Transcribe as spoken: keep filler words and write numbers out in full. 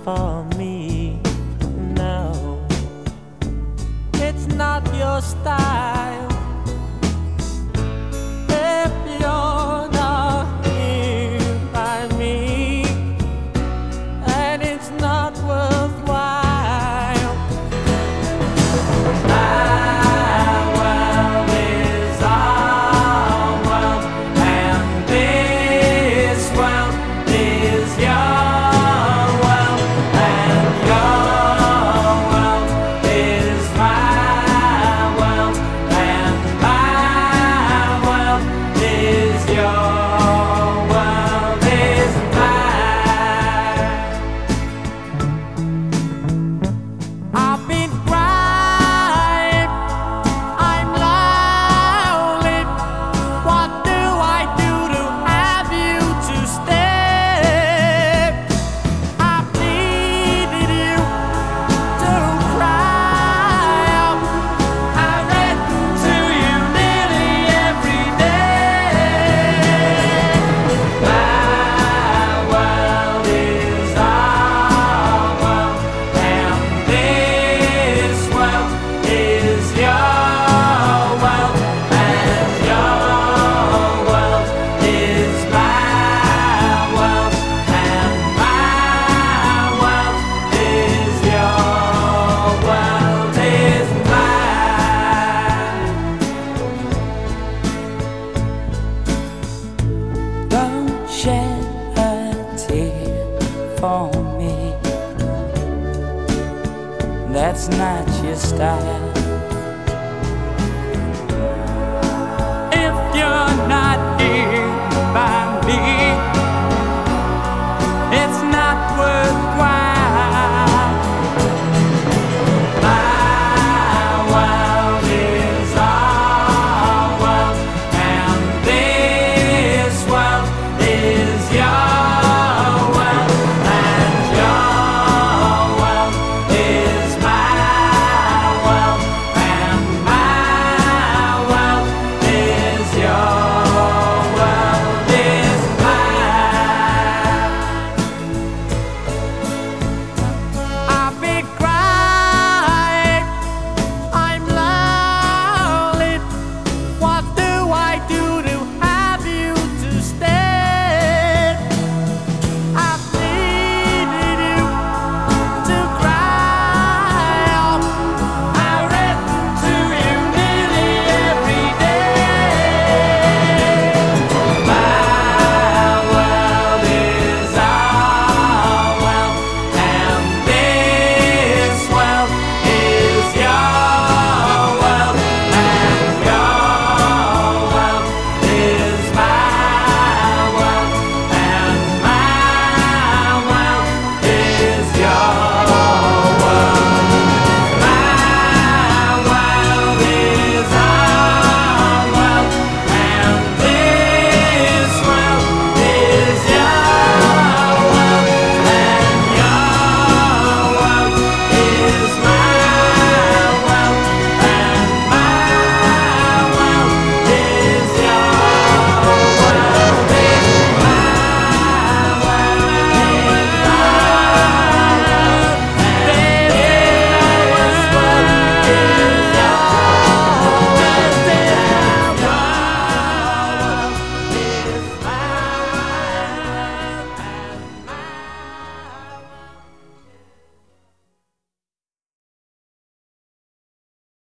for me. No, it's not your style. If you're not here by me, and it's not worthwhile. My world is our world, and this world is your world, and your world is my world, and my world is your world is mine. I've been crying, I'm lonely. What do I do to have you to stay? I've needed you to cry out. I read to you nearly every day. My world is our world, and this world is your world, and your world is my world, and my world is your world is mine. Don't shed a tear for me. That's not your style.